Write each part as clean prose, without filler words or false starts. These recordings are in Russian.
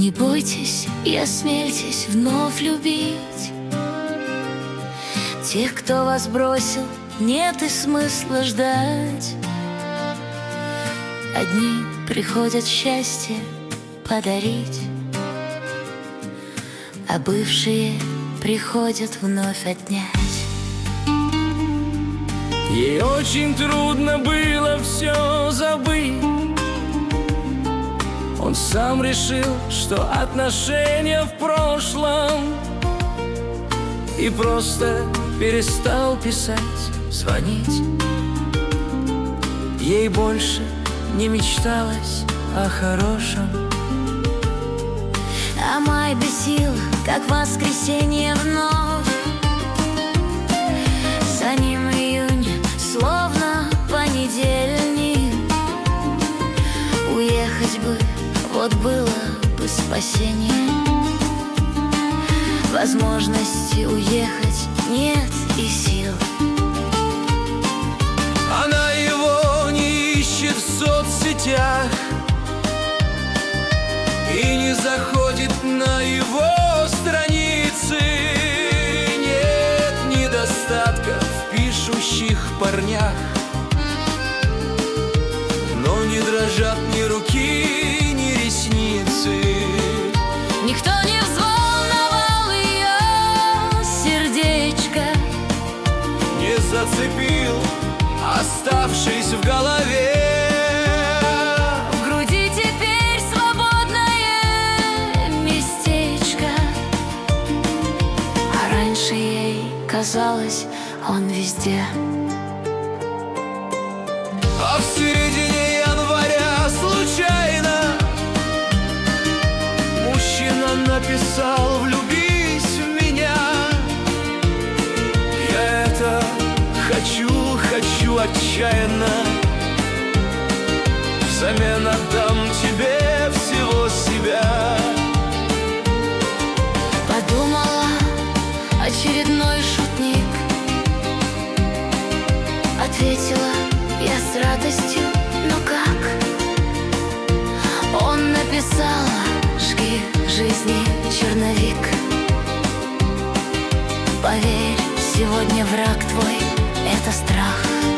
Не бойтесь и осмельтесь вновь любить тех, кто вас бросил, нет и смысла ждать. Одни приходят счастье подарить, а бывшие приходят вновь отнять. Ей очень трудно было все забыть. Он сам решил, что отношения в прошлом, и просто перестал писать, звонить. Ей больше не мечталось о хорошем. А май бесил, как воскресенье вновь. За ним июнь, словно понедельник. Уехать бы, вот было бы спасение. Возможности уехать нет и сил. Она его не ищет в соцсетях и не заходит на его страницы. Нет недостатка в пишущих парнях, но не дрожат ни руки, ни ресницы. Никто не взволновал ее сердечко, не зацепил, оставшись в голове. в груди теперь свободное местечко. А раньше ей казалось, он везде. А в середине января случайно мужчина написал: влюбись в меня. Я это хочу отчаянно, взамен отдам тебе всего себя. Подумала, очередной шутник. Ответила я с радостью, но как? Он написал: жги жизни черновик. Поверь, сегодня враг твой — это страх.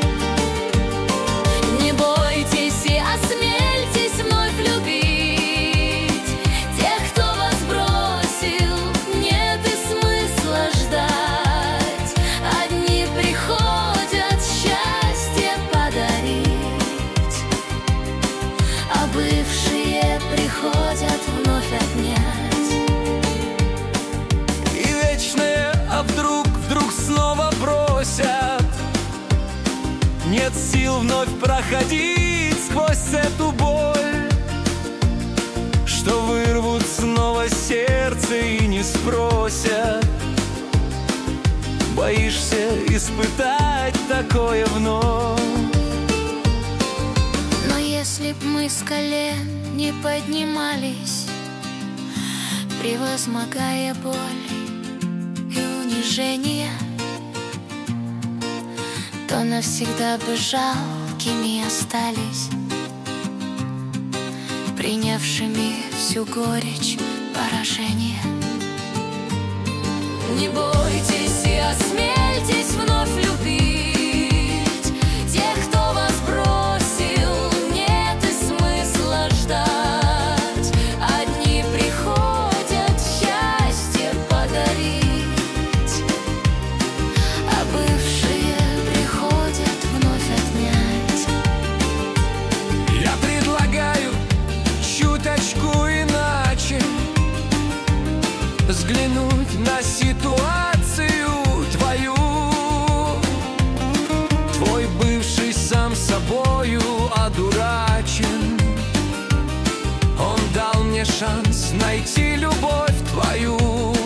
Не бойтесь и осмельтесь вновь любить тех, кто вас бросил, нет и смысла ждать. Одни приходят счастье подарить, а бывшие приходят вновь отнять. И вечное, а вдруг снова бросят. Нет сил вновь проходить сквозь эту боль, что вырвут снова сердце и не спросят. Боишься испытать такое вновь. Но если б мы с колен не поднимались, превозмогая боль и унижение, то навсегда бы жалкими остались, принявшими всю горечь поражения. Не бойтесь и осмельтесь вновь любить тех, кто вас бросил, нет и смысла ждать. Одни приходят счастье подарить, а бывшие приходят вновь отнять. Я предлагаю чуточку иначе взглянуть на ситуацию твою. Твой бывший сам собою одурачен. Он дал мне шанс найти любовь твою.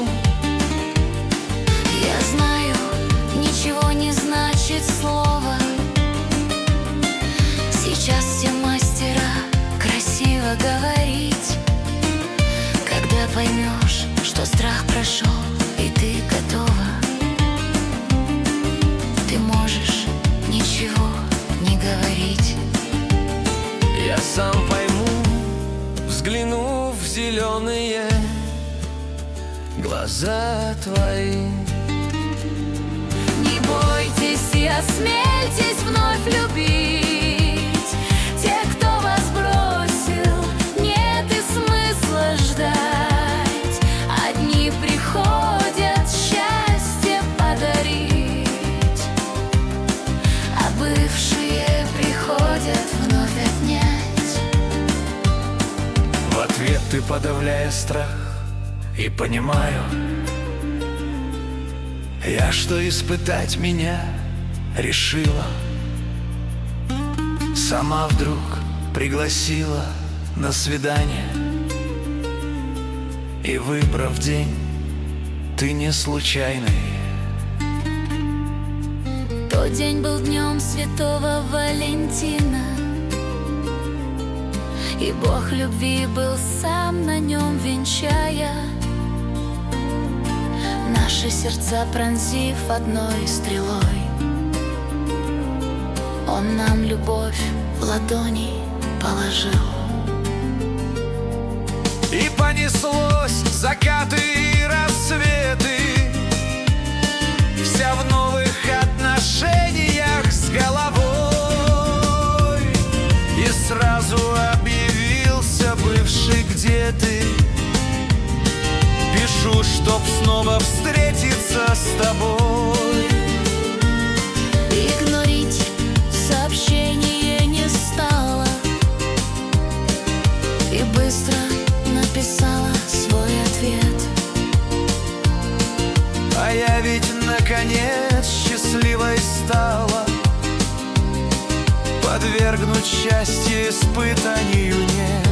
Я знаю, ничего не значит слово. Сейчас все мастера красиво говорить. Когда поймешь, что страх прошел и ты готова, ты можешь ничего не говорить. Я сам пойму, взглянув в зеленые глаза твои. Не бойтесь и осмельтесь вновь любить. Те, кто вас бросил, нет и смысла ждать. Одни приходят счастье подарить, а бывшие приходят вновь отнять. В ответ ты, подавляя страх, и понимаю я, что испытать меня решила. Сама вдруг пригласила на свидание, и, выбрав день, ты не случайный. Тот день был днем Святого Валентина, и Бог любви был сам на нем венчая наши сердца, пронзив одной стрелой. Он нам любовь в ладони положил. И понеслось закаты и рассветы, вся в новых отношениях с головой. И сразу объявился бывший, где ты. Пишу, чтоб снова встретиться с тобой. Игнорить сообщение не стала и быстро написала свой ответ. А я ведь наконец счастливой стала. Подвергнуть счастье испытанию нет.